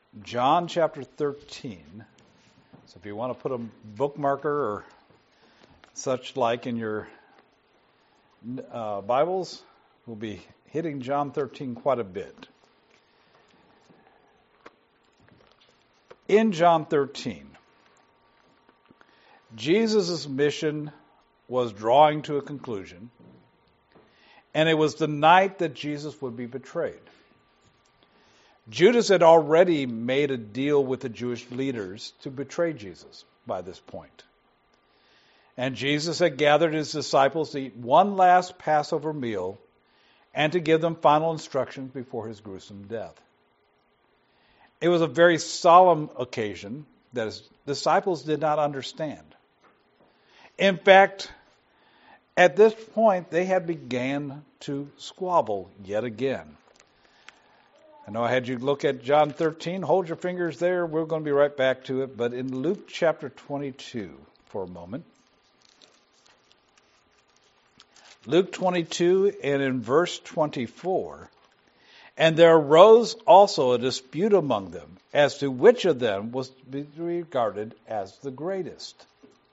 John chapter 13. So if you want to put a bookmarker or such like in your Bibles, we'll be hitting John 13 quite a bit. In John 13, Jesus' mission was drawing to a conclusion, and it was the night that Jesus would be betrayed. Judas had already made a deal with the Jewish leaders to betray Jesus by this point. And Jesus had gathered his disciples to eat one last Passover meal and to give them final instructions before his gruesome death. It was a very solemn occasion that his disciples did not understand. In fact, at this point, they had began to squabble yet again. I know I had you look at John 13. Hold your fingers there. We're going to be right back to it. But in Luke chapter 22 for a moment. Luke 22 and in verse 24. And there arose also a dispute among them as to which of them was to be regarded as the greatest.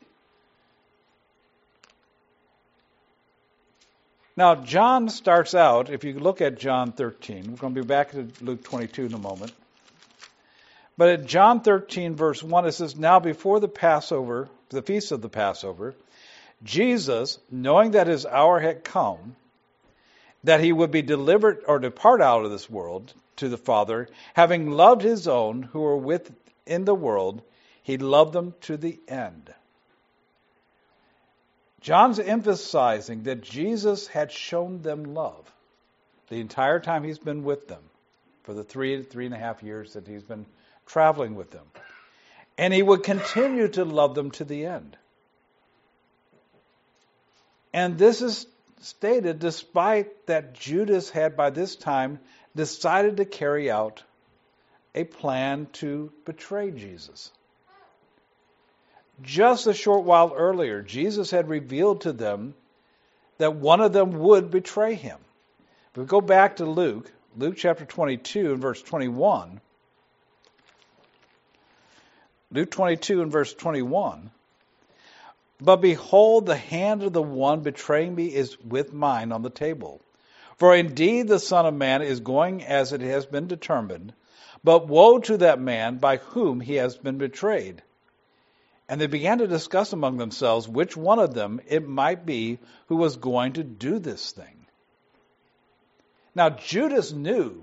Now, John starts out, if you look at John 13, we're going to be back to Luke 22 in a moment. But at John 13, verse 1, it says, Now before the Passover, the feast of the Passover, Jesus, knowing that his hour had come, that he would be delivered or depart out of this world to the Father, having loved his own who were within the world, he loved them to the end. John's emphasizing that Jesus had shown them love the entire time he's been with them, for the 3.5 years that he's been traveling with them. And he would continue to love them to the end. And this is stated despite that Judas had by this time decided to carry out a plan to betray Jesus. Just a short while earlier, Jesus had revealed to them that one of them would betray him. If we go back to Luke chapter 22 and verse 21. Luke 22 and verse 21. But behold, the hand of the one betraying me is with mine on the table. For indeed the Son of Man is going as it has been determined, but woe to that man by whom he has been betrayed. And they began to discuss among themselves which one of them it might be who was going to do this thing. Now, Judas knew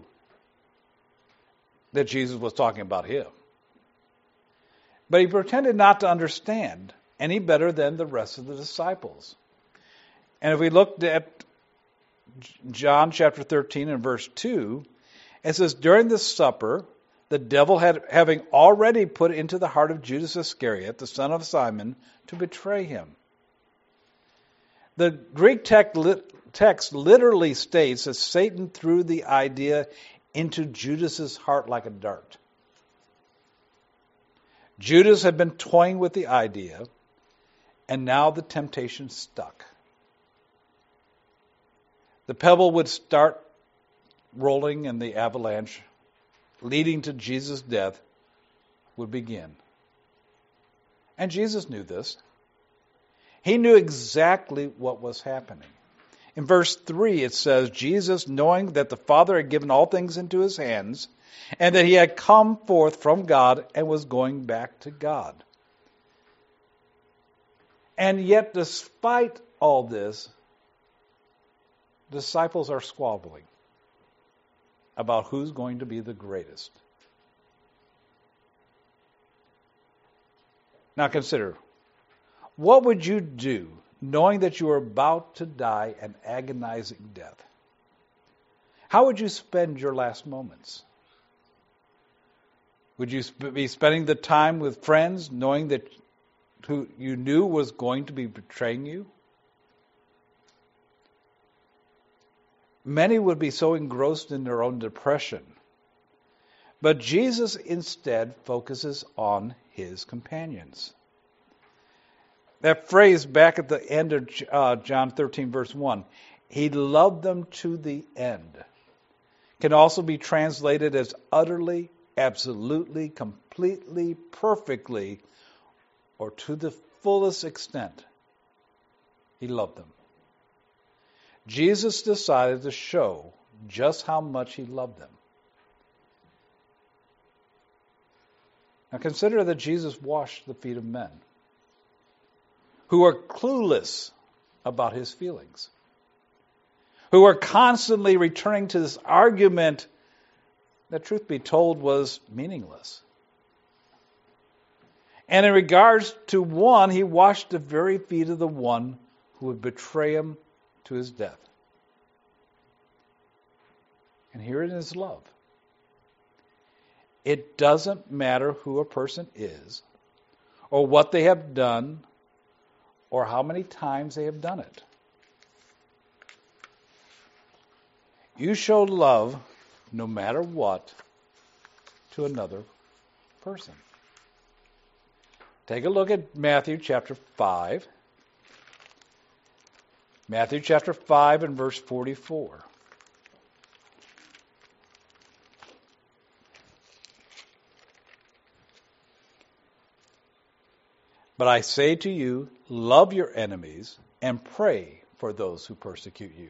that Jesus was talking about him. But he pretended not to understand any better than the rest of the disciples. And if we looked at John chapter 13 and verse 2, it says, During the supper, the devil having already put into the heart of Judas Iscariot, the son of Simon, to betray him. The Greek text literally states that Satan threw the idea into Judas's heart like a dart. Judas had been toying with the idea, and now the temptation stuck. The pebble would start rolling and the avalanche leading to Jesus' death would begin. And Jesus knew this. He knew exactly what was happening. In verse 3 it says, Jesus, knowing that the Father had given all things into his hands, and that he had come forth from God and was going back to God. And yet, despite all this, disciples are squabbling about who's going to be the greatest. Now consider, what would you do knowing that you are about to die an agonizing death? How would you spend your last moments? Would you be spending the time with friends knowing that who you knew was going to be betraying you? Many would be so engrossed in their own depression. But Jesus instead focuses on his companions. That phrase back at the end of John 13, verse 1, he loved them to the end, can also be translated as utterly absolutely, completely, perfectly, or to the fullest extent, he loved them. Jesus decided to show just how much he loved them. Now consider that Jesus washed the feet of men who are clueless about his feelings, who are constantly returning to this argument that, truth be told, was meaningless. And in regards to one, he washed the very feet of the one who would betray him to his death. And herein is love. It doesn't matter who a person is, or what they have done, or how many times they have done it. You show love, no matter what, to another person. Take a look at Matthew chapter 5. Matthew chapter 5 and verse 44. But I say to you, love your enemies and pray for those who persecute you.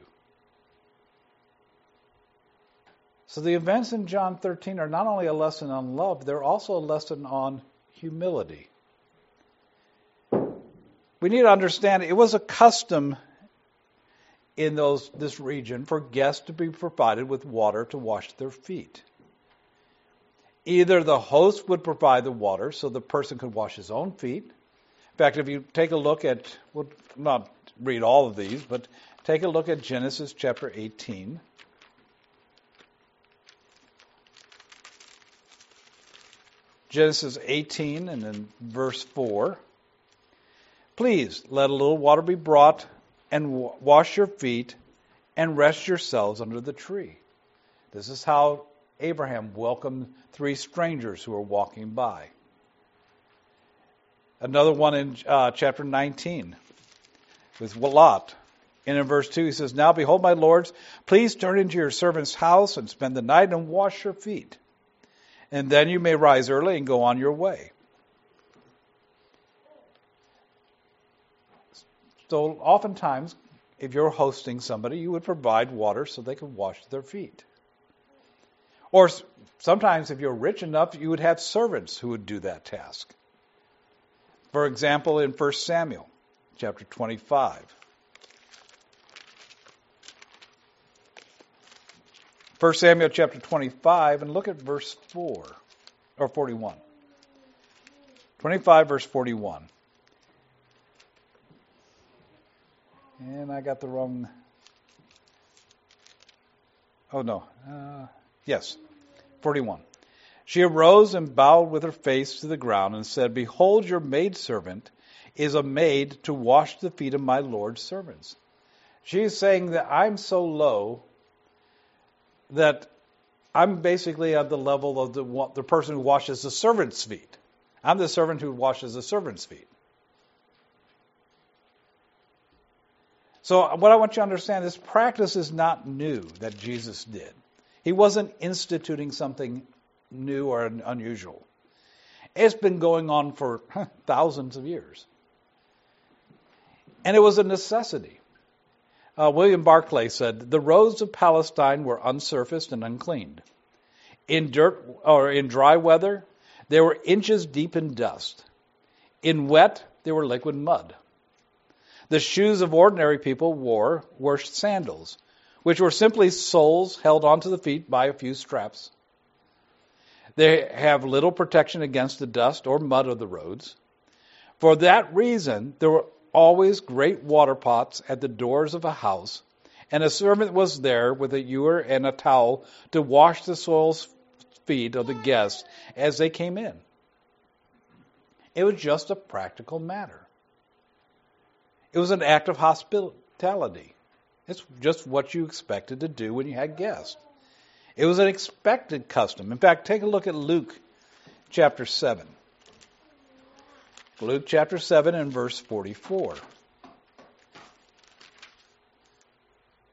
So the events in John 13 are not only a lesson on love, they're also a lesson on humility. We need to understand it was a custom in this region for guests to be provided with water to wash their feet. Either the host would provide the water so the person could wash his own feet. In fact, if you take a look at, we'll not read all of these, but take a look at Genesis chapter 18. Genesis 18 and then verse 4. Please let a little water be brought and wash your feet and rest yourselves under the tree. This is how Abraham welcomed 3 strangers who were walking by. Another one in chapter 19 with Lot. And in verse 2 he says, Now behold, my lords, please turn into your servant's house and spend the night and wash your feet. And then you may rise early and go on your way. So oftentimes, if you're hosting somebody, you would provide water so they could wash their feet. Or sometimes if you're rich enough, you would have servants who would do that task. For example, in 1 Samuel chapter 25. 1 Samuel chapter 25, and look at verse 4, or 41. 25 verse 41. And I got the wrong... Oh, no. Yes, 41. She arose and bowed with her face to the ground and said, Behold, your maidservant is a maid to wash the feet of my Lord's servants. She is saying that I'm so low that I'm basically at the level of the person who washes the servant's feet. I'm the servant who washes the servant's feet. So what I want you to understand, this practice is not new that Jesus did. He wasn't instituting something new or unusual. It's been going on for thousands of years. And it was a necessity. William Barclay said, the roads of Palestine were unsurfaced and uncleaned. In dirt or in dry weather, they were inches deep in dust. In wet, they were liquid mud. The shoes of ordinary people wore were sandals, which were simply soles held onto the feet by a few straps. They have little protection against the dust or mud of the roads. For that reason, there were always great water pots at the doors of a house, and a servant was there with a ewer and a towel to wash the soiled feet of the guests as they came in. It was just a practical matter. It was an act of hospitality. It's just what you expected to do when you had guests. It was an expected custom. In fact, take a look at Luke chapter 7. Luke chapter 7 and verse 44.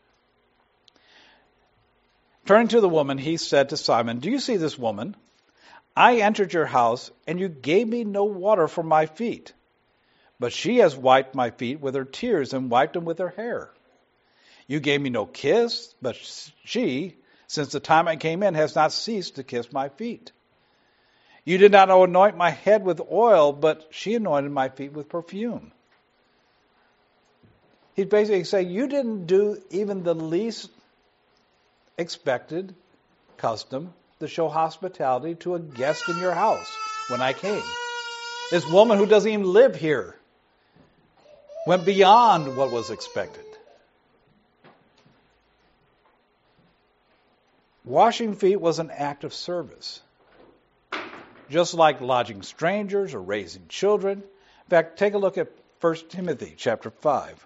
Turning to the woman, he said to Simon, Do you see this woman? I entered your house, and you gave me no water for my feet. But she has wiped my feet with her tears and wiped them with her hair. You gave me no kiss, but she, since the time I came in, has not ceased to kiss my feet. You did not anoint my head with oil, but she anointed my feet with perfume. He's basically saying, you didn't do even the least expected custom to show hospitality to a guest in your house when I came. This woman who doesn't even live here went beyond what was expected. Washing feet was an act of service, just like lodging strangers or raising children. In fact, take a look at 1 Timothy chapter 5.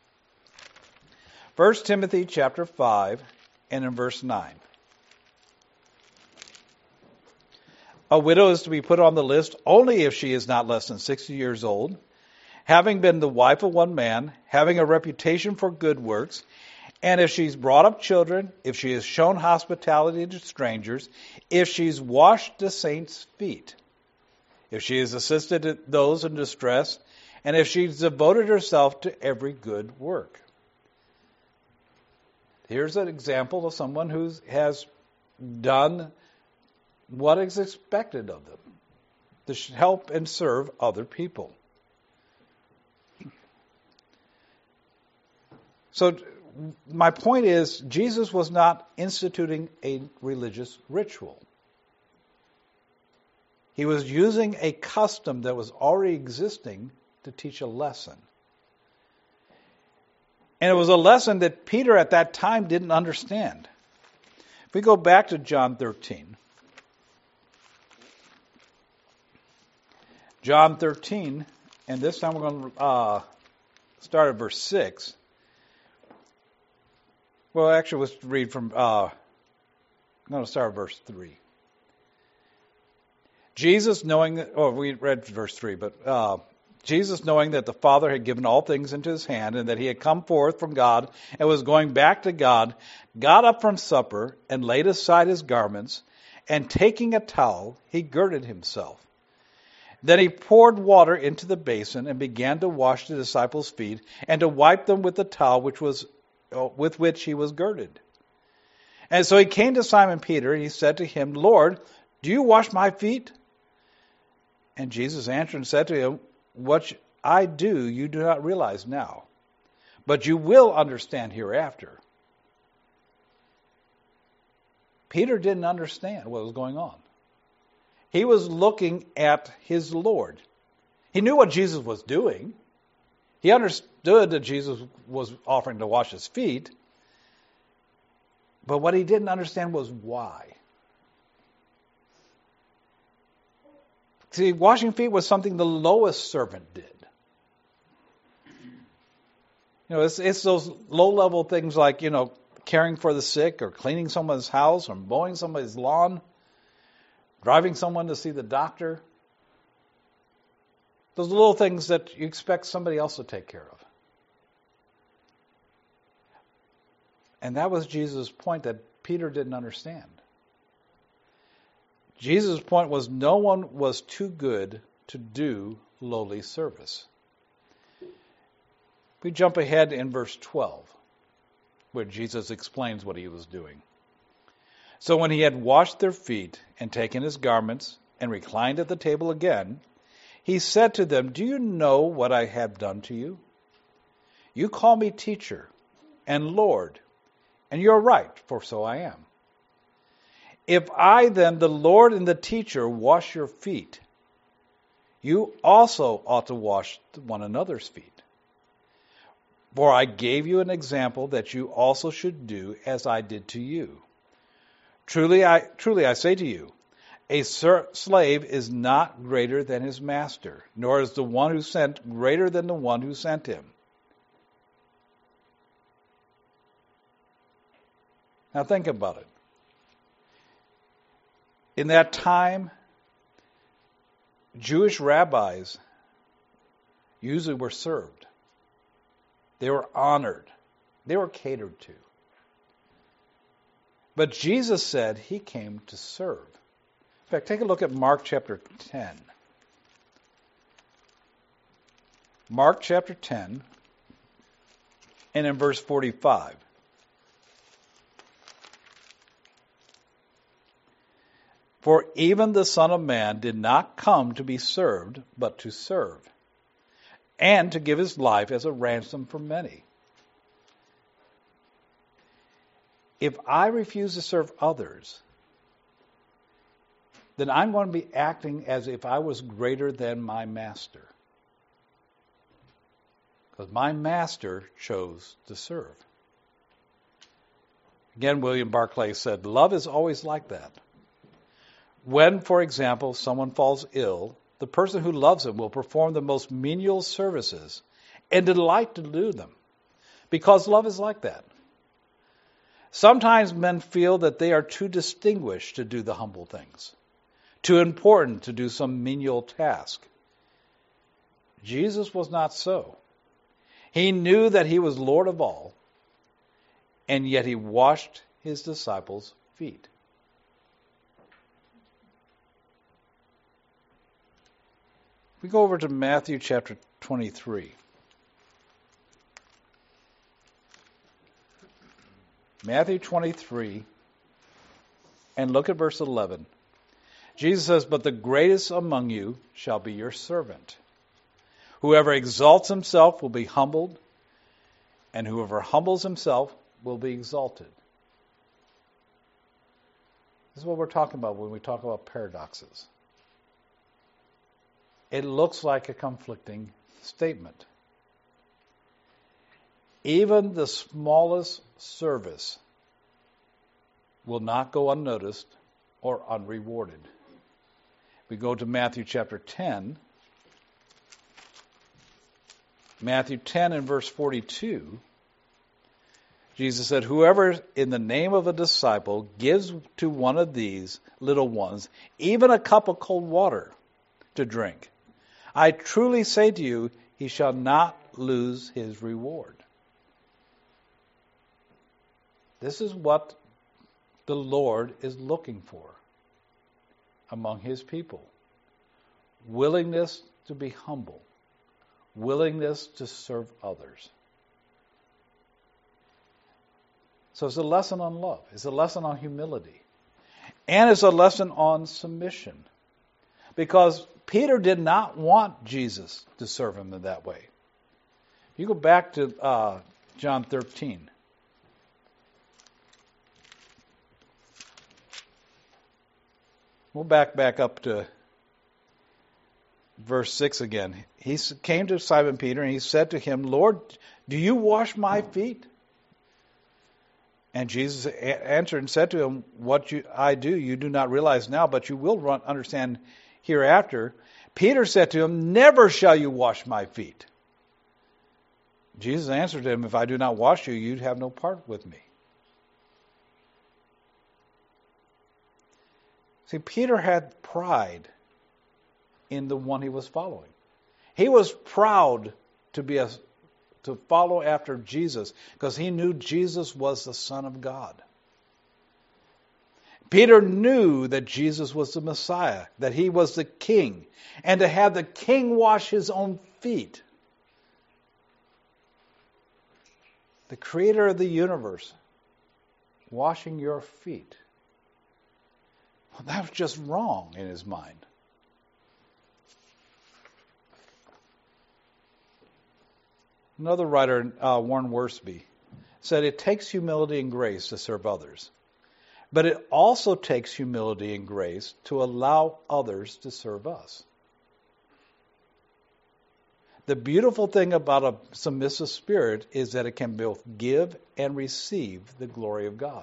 1 Timothy chapter 5 and in verse 9. A widow is to be put on the list only if she is not less than 60 years old, having been the wife of one man, having a reputation for good works, and if she's brought up children, if she has shown hospitality to strangers, if she's washed the saints' feet, if she has assisted those in distress, and if she's devoted herself to every good work. Here's an example of someone who has done what is expected of them, to help and serve other people. So my point is, Jesus was not instituting a religious ritual. He was using a custom that was already existing to teach a lesson. And it was a lesson that Peter at that time didn't understand. If we go back to John 13. John 13, and this time we're going to start at verse 6. Well, actually, let's read from, I'm going to start at verse 3. Jesus knowing that, we read verse 3, but Jesus knowing that the Father had given all things into his hand and that he had come forth from God and was going back to God, got up from supper and laid aside his garments, and taking a towel, he girded himself. Then he poured water into the basin and began to wash the disciples' feet and to wipe them with the towel with which he was girded. And so he came to Simon Peter, and he said to him, Lord, do you wash my feet? And Jesus answered and said to him, what I do you do not realize now, but you will understand hereafter. Peter didn't understand what was going on. He was looking at his Lord. He knew what Jesus was doing. He understood that Jesus was offering to wash his feet. But what he didn't understand was why. See, washing feet was something the lowest servant did. You know, it's those low-level things like, caring for the sick or cleaning someone's house or mowing somebody's lawn, driving someone to see the doctor. Those little things that you expect somebody else to take care of. And that was Jesus' point that Peter didn't understand. Jesus' point was no one was too good to do lowly service. We jump ahead in verse 12, where Jesus explains what he was doing. So when he had washed their feet and taken his garments and reclined at the table again, he said to them, do you know what I have done to you? You call me teacher and Lord, and you're right, for so I am. If I then, the Lord and the teacher, wash your feet, you also ought to wash one another's feet. For I gave you an example that you also should do as I did to you. Truly I say to you, a slave is not greater than his master, nor is the one who sent greater than the one who sent him. Now think about it. In that time, Jewish rabbis usually were served. They were honored. They were catered to. But Jesus said he came to serve. In fact, take a look at Mark chapter 10. Mark chapter 10, and in verse 45. For even the Son of Man did not come to be served, but to serve, and to give his life as a ransom for many. If I refuse to serve others, then I'm going to be acting as if I was greater than my master. Because my master chose to serve. Again, William Barclay said, love is always like that. When, for example, someone falls ill, the person who loves him will perform the most menial services and delight to do them. Because love is like that. Sometimes men feel that they are too distinguished to do the humble things, too important to do some menial task. Jesus was not so. He knew that he was Lord of all, and yet he washed his disciples' feet. We go over to Matthew chapter 23. Matthew 23, and look at verse 11. Jesus says, but the greatest among you shall be your servant. Whoever exalts himself will be humbled, and whoever humbles himself will be exalted. This is what we're talking about when we talk about paradoxes. It looks like a conflicting statement. Even the smallest service will not go unnoticed or unrewarded. We go to Matthew chapter 10. Matthew 10 and verse 42, Jesus said, whoever in the name of a disciple gives to one of these little ones even a cup of cold water to drink, I truly say to you, he shall not lose his reward. This is what the Lord is looking for among his people. Willingness to be humble. Willingness to serve others. So it's a lesson on love. It's a lesson on humility. And it's a lesson on submission. Because Peter did not want Jesus to serve him in that way. You go back to John 13. We'll back up to verse 6 again. He came to Simon Peter and he said to him, Lord, do you wash my feet? And Jesus answered and said to him, what I do you do not realize now, but you will understand hereafter. Peter said to him, never shall you wash my feet. Jesus answered him, if I do not wash you, you'd have no part with me. See, Peter had pride in the one he was following. He was proud to follow after Jesus because he knew Jesus was the Son of God. Peter knew that Jesus was the Messiah, that he was the King, and to have the King wash his own feet. The Creator of the universe washing your feet. Well, that was just wrong in his mind. Another writer, Warren Wiersbe, said it takes humility and grace to serve others. But it also takes humility and grace to allow others to serve us. The beautiful thing about a submissive spirit is that it can both give and receive the glory of God.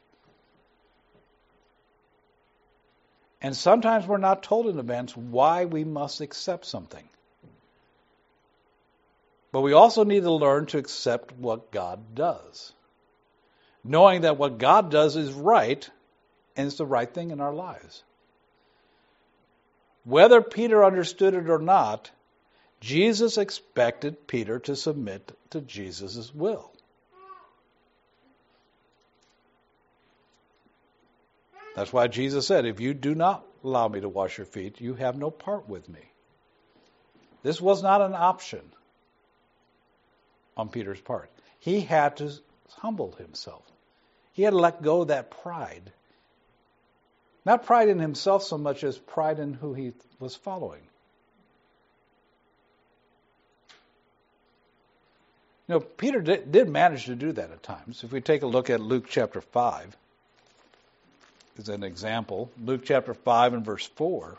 And sometimes we're not told in advance why we must accept something. But we also need to learn to accept what God does. Knowing that what God does is right, and it's the right thing in our lives. Whether Peter understood it or not, Jesus expected Peter to submit to Jesus' will. That's why Jesus said, if you do not allow me to wash your feet, you have no part with me. This was not an option on Peter's part. He had to humble himself. He had to let go of that pride. Not pride in himself so much as pride in who he was following. You know, Peter did manage to do that at times. If we take a look at Luke chapter 5 as an example, Luke chapter 5 and verse 4.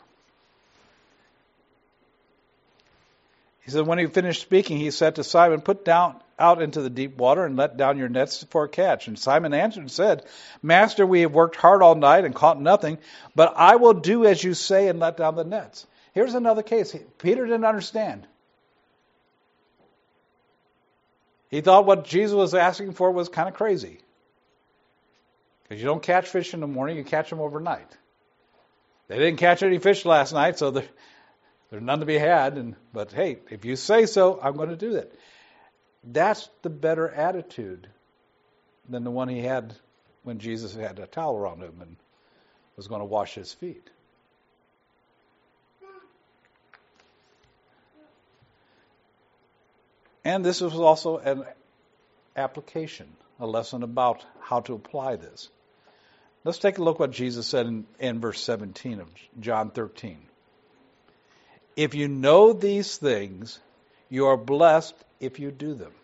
He said, when he finished speaking, he said to Simon, put down out into the deep water and let down your nets for a catch. And Simon answered and said, Master, we have worked hard all night and caught nothing, but I will do as you say and let down the nets. Here's another case. Peter didn't understand. He thought what Jesus was asking for was kind of crazy. Because you don't catch fish in the morning, you catch them overnight. They didn't catch any fish last night, so there's none to be had. But hey, if you say so, I'm going to do that. That's the better attitude than the one he had when Jesus had a towel around him and was going to wash his feet. And this was also an application, a lesson about how to apply this. Let's take a look what Jesus said in verse 17 of John 13. If you know these things, you are blessed if you do them.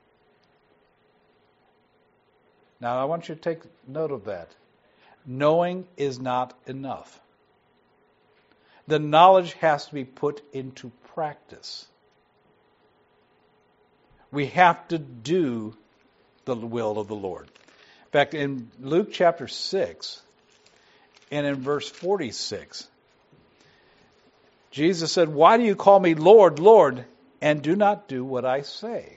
Now, I want you to take note of that. Knowing is not enough. The knowledge has to be put into practice. We have to do the will of the Lord. In fact, in Luke chapter 6 and in verse 46, Jesus said, why do you call me Lord, Lord, and do not do what I say?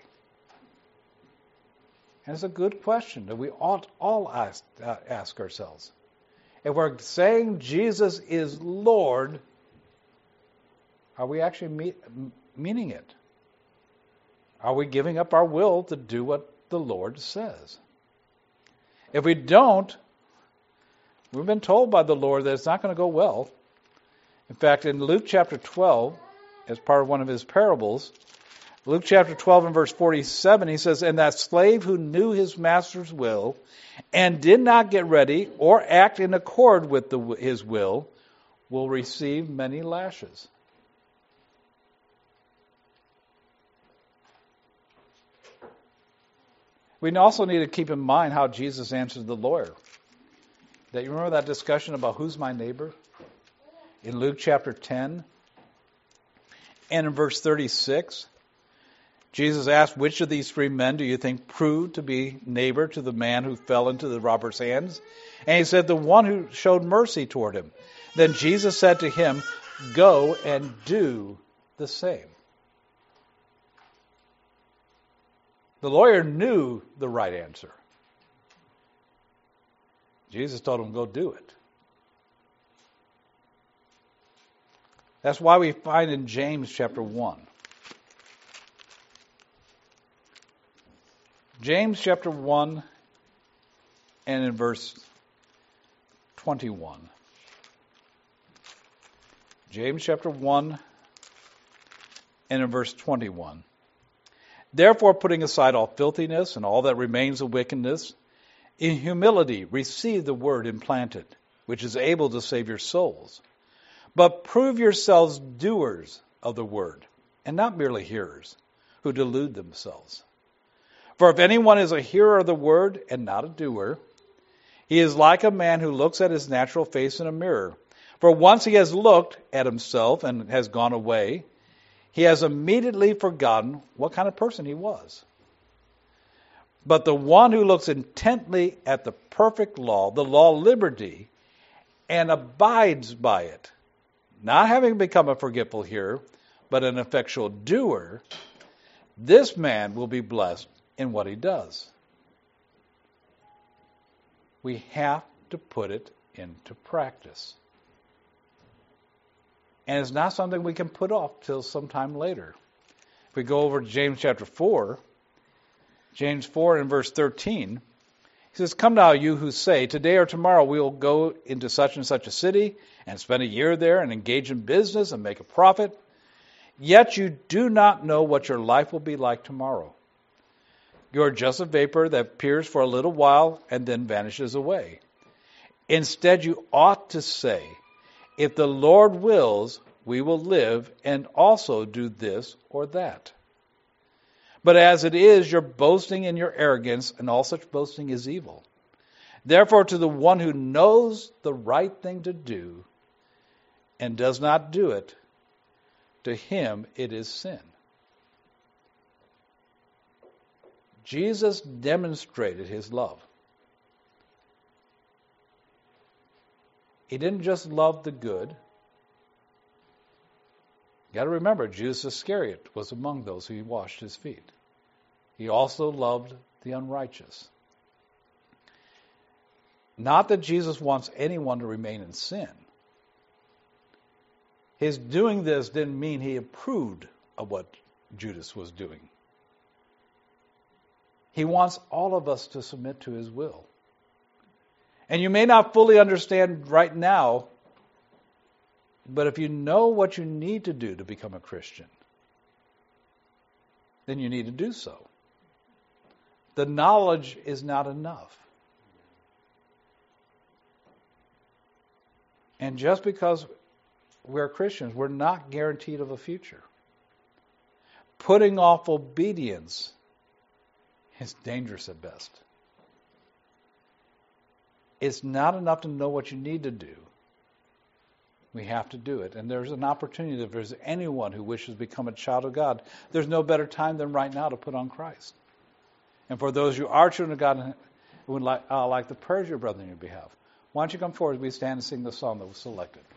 And it's a good question that we ought all ask ourselves. If we're saying Jesus is Lord, are we actually meaning it? Are we giving up our will to do what the Lord says? If we don't, we've been told by the Lord that it's not going to go well. In fact, in Luke chapter 12, as part of one of his parables, Luke chapter 12 and verse 47, he says, and that slave who knew his master's will and did not get ready or act in accord with his will receive many lashes. We also need to keep in mind how Jesus answered the lawyer. That you remember that discussion about who's my neighbor? In Luke chapter 10 and in verse 36, Jesus asked, which of these three men do you think proved to be neighbor to the man who fell into the robber's hands? And he said, the one who showed mercy toward him. Then Jesus said to him, go and do the same. The lawyer knew the right answer. Jesus told him, go do it. That's why we find in James chapter 1. James chapter 1 and in verse 21. James chapter 1 and in verse 21. Therefore, putting aside all filthiness and all that remains of wickedness, in humility receive the word implanted, which is able to save your souls. But prove yourselves doers of the word, and not merely hearers, who delude themselves. For if anyone is a hearer of the word and not a doer, he is like a man who looks at his natural face in a mirror. For once he has looked at himself and has gone away, he has immediately forgotten what kind of person he was. But the one who looks intently at the perfect law, the law of liberty, and abides by it, not having become a forgetful hearer, but an effectual doer, this man will be blessed in what he does. We have to put it into practice. And it's not something we can put off till sometime later. If we go over to James chapter 4, James 4 and verse 13, He says, "Come now, you who say, today or tomorrow we will go into such and such a city and spend a year there and engage in business and make a profit. Yet you do not know what your life will be like tomorrow. You are just a vapor that appears for a little while and then vanishes away. Instead, you ought to say, if the Lord wills, we will live and also do this or that. But as it is, you're boasting in your arrogance, and all such boasting is evil. Therefore, to the one who knows the right thing to do and does not do it, to him it is sin." Jesus demonstrated his love. He didn't just love the good. You got to remember, Judas Iscariot was among those who washed his feet. He also loved the unrighteous. Not that Jesus wants anyone to remain in sin. His doing this didn't mean he approved of what Judas was doing. He wants all of us to submit to his will. And you may not fully understand right now, but if you know what you need to do to become a Christian, then you need to do so. The knowledge is not enough. And just because we're Christians, we're not guaranteed of a future. Putting off obedience is dangerous at best. It's not enough to know what you need to do. We have to do it. And there's an opportunity, if there's anyone who wishes to become a child of God, there's no better time than right now to put on Christ. And for those who are children of God who would like the prayers of your brother on your behalf, why don't you come forward as we stand and sing the song that was selected.